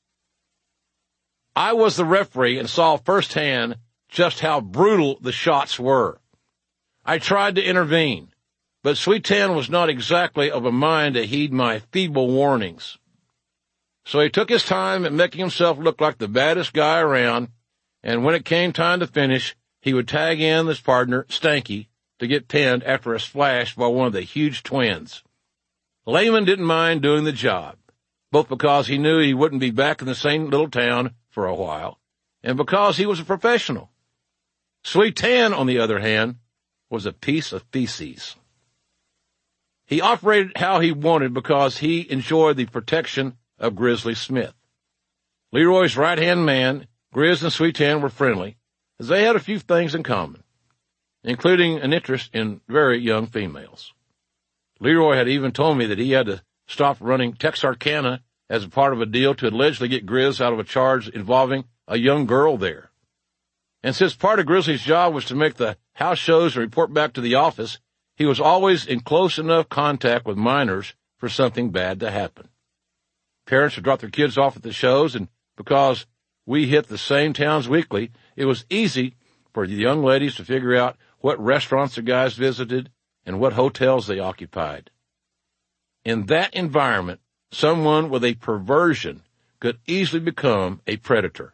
Speaker 1: I was the referee and saw firsthand just how brutal the shots were. I tried to intervene, but Sweet Tan was not exactly of a mind to heed my feeble warnings. So he took his time at making himself look like the baddest guy around, and when it came time to finish, he would tag in his partner, Stanky, to get pinned after a splash by one of the huge twins. Lehman didn't mind doing the job, both because he knew he wouldn't be back in the same little town for a while, and because he was a professional. Sweet Tan, on the other hand, was a piece of feces. He operated how he wanted because he enjoyed the protection of Grizzly Smith. Leroy's right-hand man, Grizz and Sweet Tan were friendly, as they had a few things in common, including an interest in very young females. Leroy had even told me that he had to stop running Texarkana as a part of a deal to allegedly get Grizz out of a charge involving a young girl there. And since part of Grizzly's job was to make the house shows and report back to the office, he was always in close enough contact with minors for something bad to happen. Parents would drop their kids off at the shows, and because we hit the same towns weekly, it was easy for the young ladies to figure out what restaurants the guys visited and what hotels they occupied. In that environment, someone with a perversion could easily become a predator.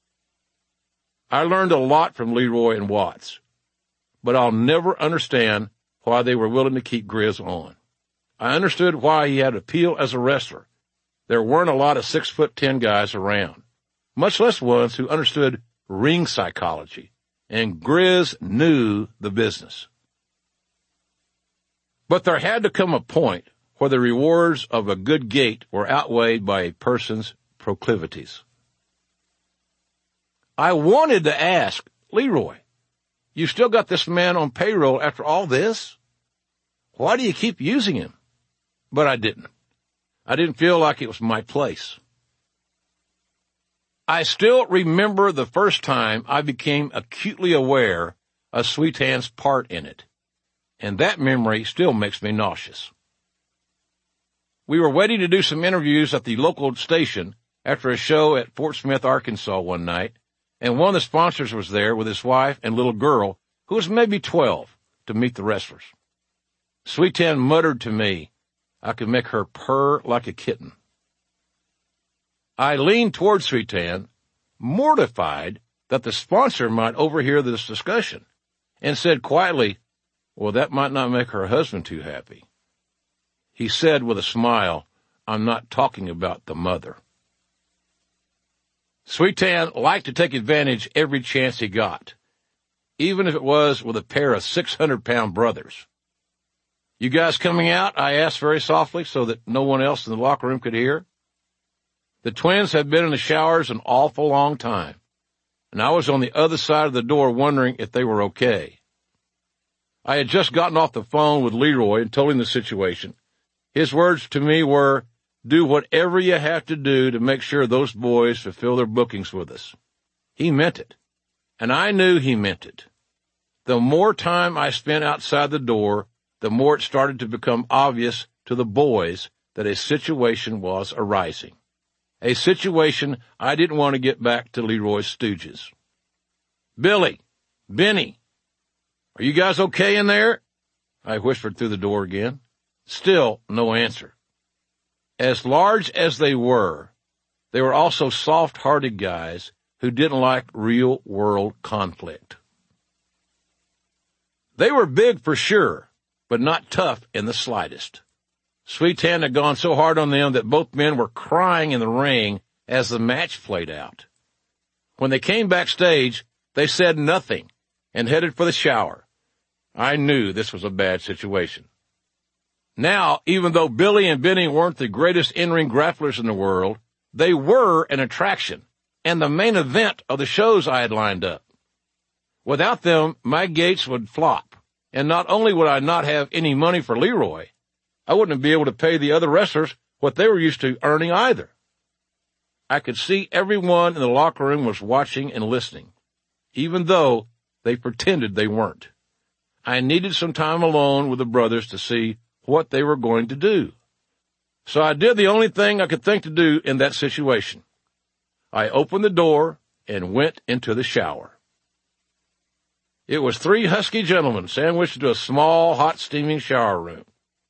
Speaker 1: I learned a lot from Leroy and Watts, but I'll never understand why they were willing to keep Grizz on. I understood why he had appeal as a wrestler. There weren't a lot of 6'10" guys around, much less ones who understood ring psychology, and Grizz knew the business. But there had to come a point where the rewards of a good gait were outweighed by a person's proclivities. I wanted to ask, Leroy, you still got this man on payroll after all this? Why do you keep using him? But I didn't. I didn't feel like it was my place. I still remember the first time I became acutely aware of Sweet Tan's part in it, and that memory still makes me nauseous. We were waiting to do some interviews at the local station after a show at Fort Smith, Arkansas one night, and one of the sponsors was there with his wife and little girl, who was maybe 12, to meet the wrestlers. Sweet Tan muttered to me, I could make her purr like a kitten. I leaned toward Sweet Tan, mortified that the sponsor might overhear this discussion, and said quietly, well, that might not make her husband too happy. He said with a smile, I'm not talking about the mother. Sweet Tan liked to take advantage every chance he got, even if it was with a pair of 600-pound brothers. You guys coming out? I asked very softly so that no one else in the locker room could hear. The twins had been in the showers an awful long time, and I was on the other side of the door wondering if they were okay. I had just gotten off the phone with Leroy and told him the situation. His words to me were, do whatever you have to do to make sure those boys fulfill their bookings with us. He meant it, and I knew he meant it. The more time I spent outside the door, the more it started to become obvious to the boys that a situation was arising. A situation I didn't want to get back to Leroy's stooges. Billy, Benny, are you guys okay in there? I whispered through the door again. Still no answer. As large as they were also soft-hearted guys who didn't like real-world conflict. They were big for sure, but not tough in the slightest. Sweet Tan had gone so hard on them that both men were crying in the ring as the match played out. When they came backstage, they said nothing and headed for the shower. I knew this was a bad situation. Now, even though Billy and Benny weren't the greatest in-ring grapplers in the world, they were an attraction and the main event of the shows I had lined up. Without them, my gates would flop, and not only would I not have any money for Leroy, I wouldn't be able to pay the other wrestlers what they were used to earning either. I could see everyone in the locker room was watching and listening, even though they pretended they weren't. I needed some time alone with the brothers to see what they were going to do. So I did the only thing I could think to do in that situation. I opened the door and went into the shower. It was 3 husky gentlemen sandwiched into a small, hot, steaming shower room.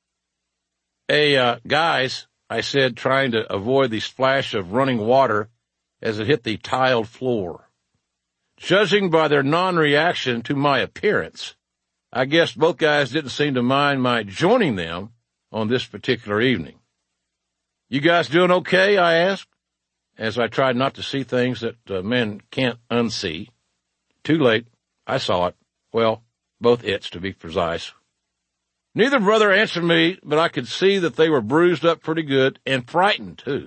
Speaker 1: Hey, guys, I said, trying to avoid the splash of running water as it hit the tiled floor. Judging by their non-reaction to my appearance, I guess both guys didn't seem to mind my joining them on this particular evening. You guys doing okay? I asked, as I tried not to see things that men can't unsee. Too late. I saw it. Well, both its, to be precise. Neither brother answered me, but I could see that they were bruised up pretty good and frightened, too.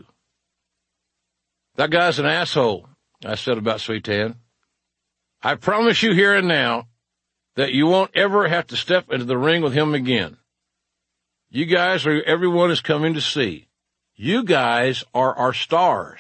Speaker 1: That guy's an asshole, I said about Sweet Tan. I promise you here and now that you won't ever have to step into the ring with him again. You guys are who everyone is coming to see. You guys are our stars.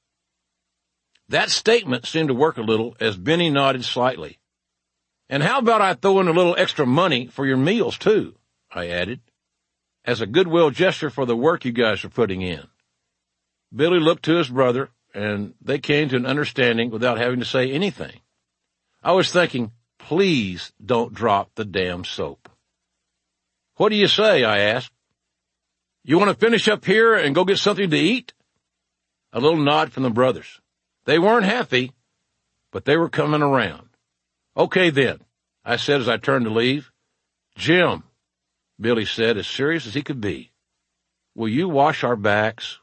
Speaker 1: That statement seemed to work a little as Benny nodded slightly. And how about I throw in a little extra money for your meals, too, I added, as a goodwill gesture for the work you guys are putting in. Billy looked to his brother, and they came to an understanding without having to say anything. I was thinking, please don't drop the damn soap. What do you say? I asked. You want to finish up here and go get something to eat? A little nod from the brothers. They weren't happy, but they were coming around. Okay then, I said as I turned to leave. Jim, Billy said, as serious as he could be, will you wash our backs?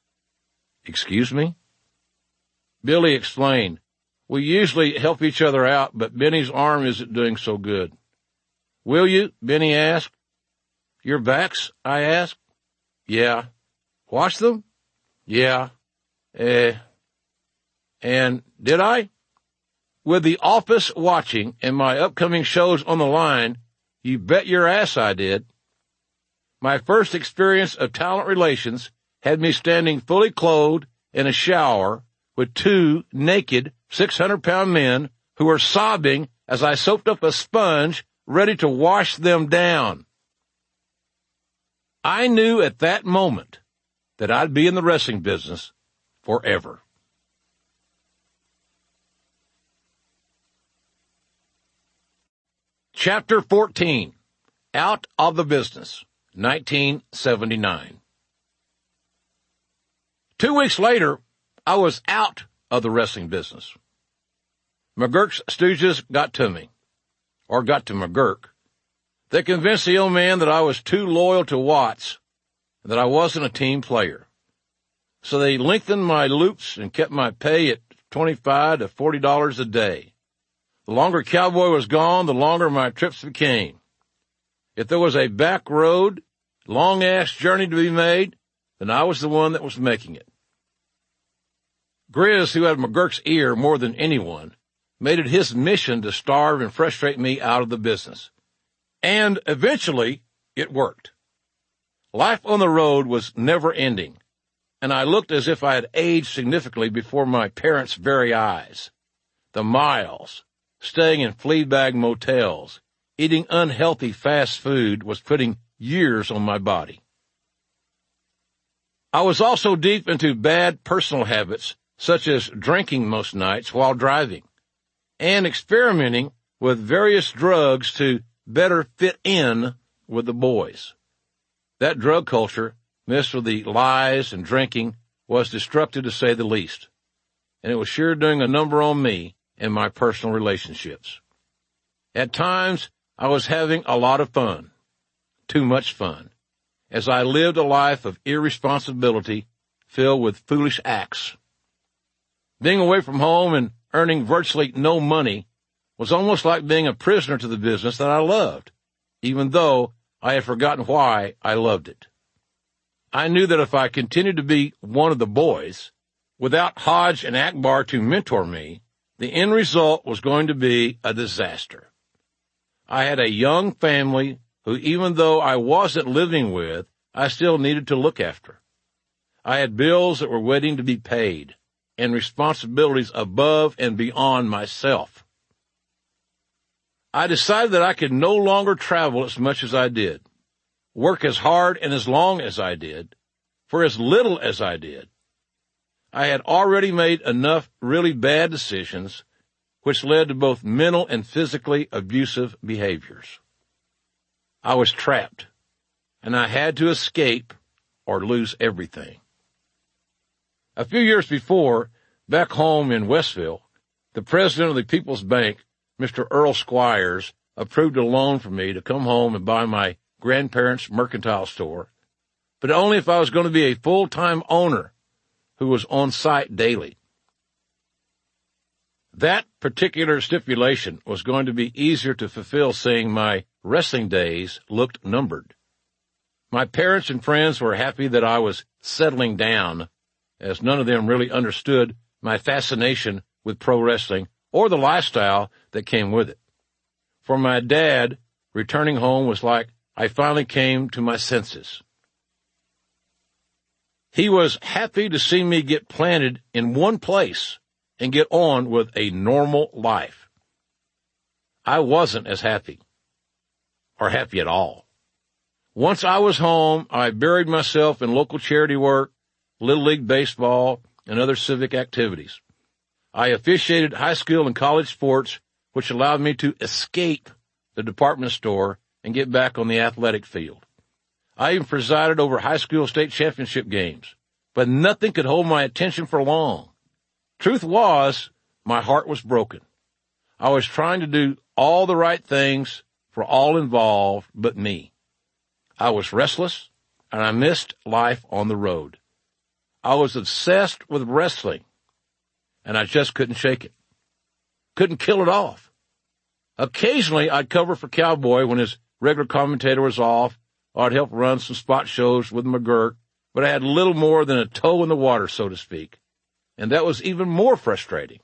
Speaker 1: Excuse me? Billy explained. We usually help each other out, but Benny's arm isn't doing so good. Will you? Benny asked. Your backs? I asked. Yeah. Wash them? Yeah. And did I? With the office watching and my upcoming shows on the line, you bet your ass I did. My first experience of talent relations had me standing fully clothed in a shower with 2 naked 600-pound men who were sobbing as I soaked up a sponge ready to wash them down. I knew at that moment that I'd be in the wrestling business forever. Chapter 14, Out of the Business, 1979. 2 weeks later, I was out of the wrestling business. McGurk's stooges got to me, or got to McGurk. They convinced the old man that I was too loyal to Watts and that I wasn't a team player. So they lengthened my loops and kept my pay at $25 to $40 a day. The longer Cowboy was gone, the longer my trips became. If there was a back road, long-ass journey to be made, then I was the one that was making it. Grizz, who had McGurk's ear more than anyone, made it his mission to starve and frustrate me out of the business. And eventually, it worked. Life on the road was never ending, and I looked as if I had aged significantly before my parents' very eyes. The miles, staying in flea-bag motels, eating unhealthy fast food was putting years on my body. I was also deep into bad personal habits, such as drinking most nights while driving, and experimenting with various drugs to better fit in with the boys. That drug culture, mixed with the lies and drinking, was destructive to say the least, and it was sure doing a number on me and my personal relationships. At times, I was having a lot of fun, too much fun, as I lived a life of irresponsibility filled with foolish acts. Being away from home and earning virtually no money was almost like being a prisoner to the business that I loved, even though I had forgotten why I loved it. I knew that if I continued to be one of the boys, without Hodge and Akbar to mentor me, the end result was going to be a disaster. I had a young family who, even though I wasn't living with, I still needed to look after. I had bills that were waiting to be paid, and responsibilities above and beyond myself. I decided that I could no longer travel as much as I did, work as hard and as long as I did, for as little as I did. I had already made enough really bad decisions, which led to both mental and physically abusive behaviors. I was trapped, and I had to escape or lose everything. A few years before, back home in Westville, the president of the People's Bank, Mr. Earl Squires, approved a loan for me to come home and buy my grandparents' mercantile store, but only if I was going to be a full-time owner who was on site daily. That particular stipulation was going to be easier to fulfill, seeing my wrestling days looked numbered. My parents and friends were happy that I was settling down, as none of them really understood my fascination with pro wrestling or the lifestyle that came with it. For my dad, returning home was like I finally came to my senses. He was happy to see me get planted in one place and get on with a normal life. I wasn't as happy, or happy at all. Once I was home, I buried myself in local charity work, Little League baseball, and other civic activities. I officiated high school and college sports, which allowed me to escape the department store and get back on the athletic field. I even presided over high school state championship games, but nothing could hold my attention for long. Truth was, my heart was broken. I was trying to do all the right things for all involved but me. I was restless, and I missed life on the road. I was obsessed with wrestling, and I just couldn't shake it. Couldn't kill it off. Occasionally, I'd cover for Cowboy when his regular commentator was off, or I'd help run some spot shows with McGurk, but I had little more than a toe in the water, so to speak, and that was even more frustrating.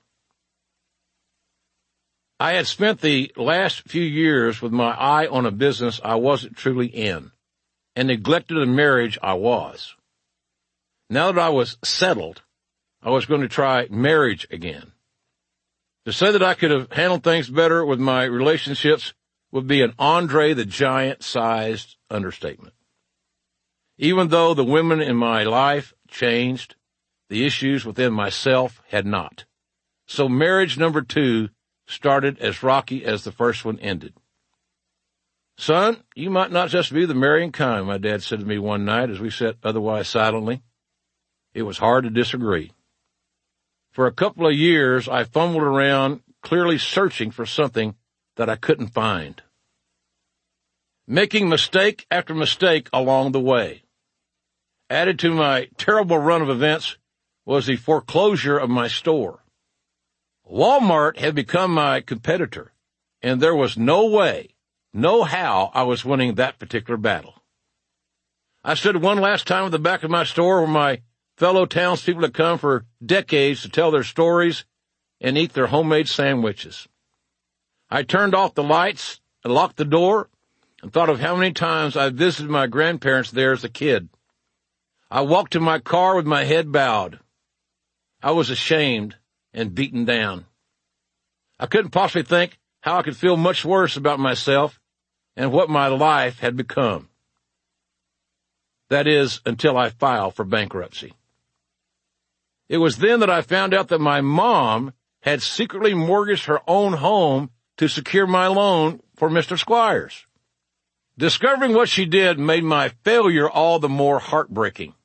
Speaker 1: I had spent the last few years with my eye on a business I wasn't truly in, and neglected a marriage I was. Now that I was settled, I was going to try marriage again. To say that I could have handled things better with my relationships would be an Andre the Giant-sized understatement. Even though the women in my life changed, the issues within myself had not. So marriage number 2 started as rocky as the first one ended. Son, you might not just be the marrying kind, my dad said to me one night as we sat otherwise silently. It was hard to disagree. For a couple of years, I fumbled around, clearly searching for something that I couldn't find, making mistake after mistake along the way. Added to my terrible run of events was the foreclosure of my store. Walmart had become my competitor, and there was no way, no how I was winning that particular battle. I stood one last time at the back of my store where my fellow townspeople had come for decades to tell their stories and eat their homemade sandwiches. I turned off the lights and locked the door and thought of how many times I visited my grandparents there as a kid. I walked to my car with my head bowed. I was ashamed and beaten down. I couldn't possibly think how I could feel much worse about myself and what my life had become. That is, until I filed for bankruptcy. It was then that I found out that my mom had secretly mortgaged her own home to secure my loan for Mr. Squires. Discovering what she did made my failure all the more heartbreaking.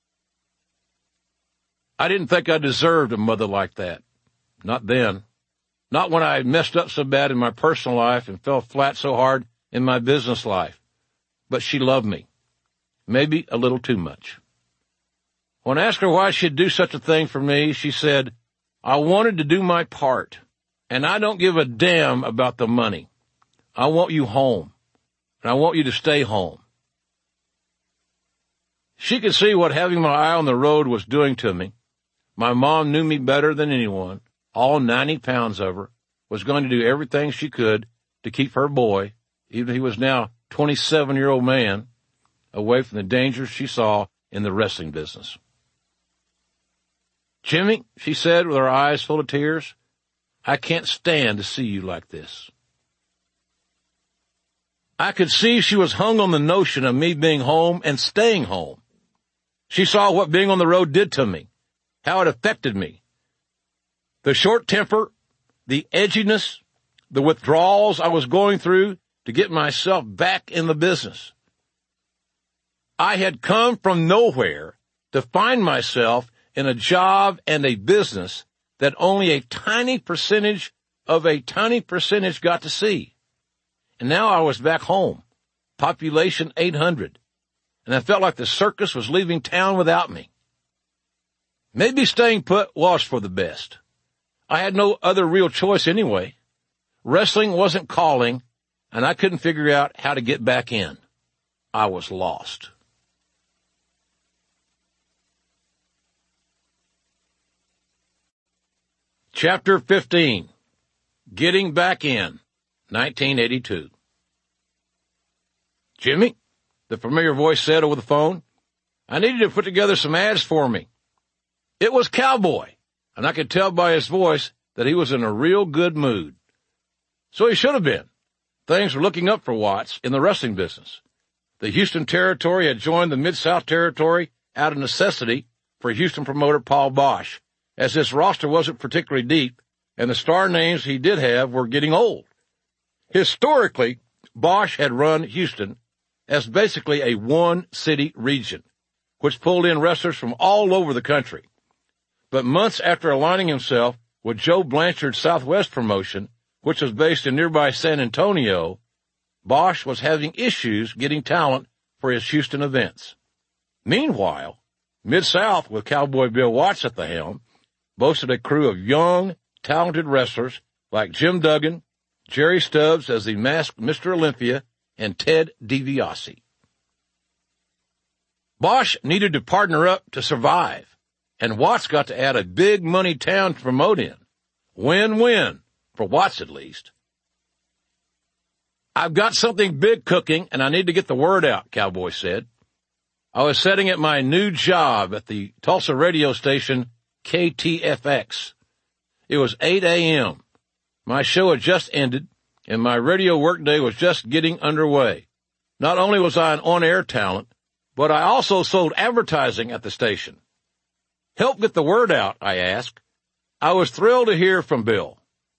Speaker 1: I didn't think I deserved a mother like that. Not then. Not when I messed up so bad in my personal life and fell flat so hard in my business life. but she loved me. Maybe a little too much. When I asked her why she'd do such a thing for me, she said, I wanted to do my part, and I don't give a damn about the money. I want you home, and I want you to stay home. She could see what having my eye on the road was doing to me. My mom knew me better than anyone. All 90 pounds of her was going to do everything she could to keep her boy, even if he was now 27-year-old man, away from the dangers she saw in the wrestling business. Jimmy, she said with her eyes full of tears, I can't stand to see you like this. I could see she was hung on the notion of me being home and staying home. She saw what being on the road did to me, how it affected me. The short temper, the edginess, the withdrawals I was going through to get myself back in the business. I had come from nowhere to find myself in a job and a business that only a tiny percentage got to see. And now I was back home, population 800, and I felt like the circus was leaving town without me. Maybe staying put was for the best. I had no other real choice anyway. Wrestling wasn't calling, and I couldn't figure out how to get back in. I was lost. Chapter 15. Getting Back In, 1982. Jimmy, the familiar voice said over the phone, I need you to put together some ads for me. It was Cowboy, and I could tell by his voice that he was in a real good mood. So he should have been. Things were looking up for Watts in the wrestling business. The Houston territory had joined the Mid-South territory out of necessity for Houston promoter Paul Boesch, as this roster wasn't particularly deep, and the star names he did have were getting old. Historically, Boesch had run Houston as basically a one-city region, which pulled in wrestlers from all over the country. But months after aligning himself with Joe Blanchard's Southwest promotion, which was based in nearby San Antonio, Boesch was having issues getting talent for his Houston events. Meanwhile, Mid-South, with Cowboy Bill Watts at the helm, boasted a crew of young, talented wrestlers like Jim Duggan, Jerry Stubbs as the masked Mr. Olympia, and Ted DiBiase. Boesch needed to partner up to survive, and Watts got to add a big money town to promote in. Win-win, for Watts at least. I've got something big cooking, and I need to get the word out, Cowboy said. I was sitting at my new job at the Tulsa radio station KTFX. It was 8 a.m. My show had just ended, and my radio workday was just getting underway. Not only was I an on-air talent, but I also sold advertising at the station. Help get the word out, I asked. I was thrilled to hear from Bill.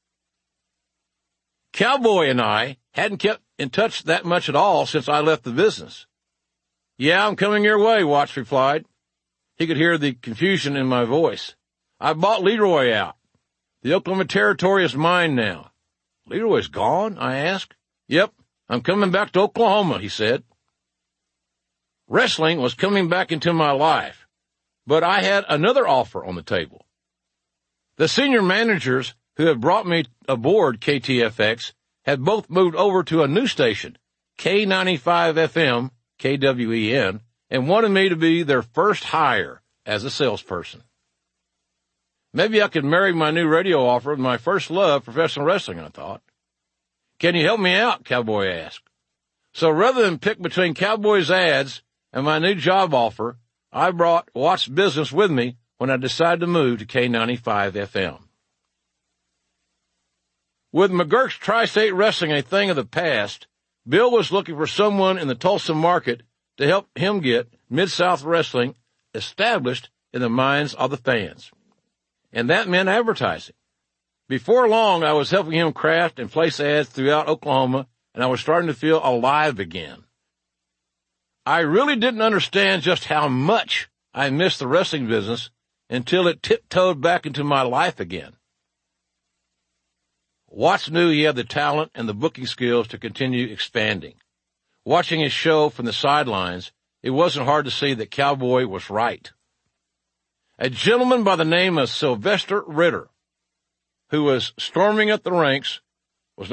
Speaker 1: Cowboy and I hadn't kept in touch that much at all since I left the business. Yeah, I'm coming your way, Watts replied. He could hear the confusion in my voice. I bought Leroy out. The Oklahoma territory is mine now. Leroy's gone? I asked. Yep, I'm coming back to Oklahoma, he said. Wrestling was coming back into my life, but I had another offer on the table. The senior managers who had brought me aboard KTFX had both moved over to a new station, K95 FM, KWEN, and wanted me to be their first hire as a salesperson. Maybe I could marry my new radio offer with my first love, professional wrestling, I thought. Can you help me out? Cowboy asked. So rather than pick between Cowboy's ads and my new job offer, I brought Watts' business with me when I decided to move to K95 FM. With McGurk's Tri-State Wrestling a thing of the past, Bill was looking for someone in the Tulsa market to help him get Mid-South Wrestling established in the minds of the fans. And that meant advertising. Before long, I was helping him craft and place ads throughout Oklahoma, and I was starting to feel alive again. I really didn't understand just how much I missed the wrestling business until it tiptoed back into my life again. Watts knew he had the talent and the booking skills to continue expanding. Watching his show from the sidelines, it wasn't hard to see that Cowboy was right. A gentleman by the name of Sylvester Ritter, who was storming up the ranks,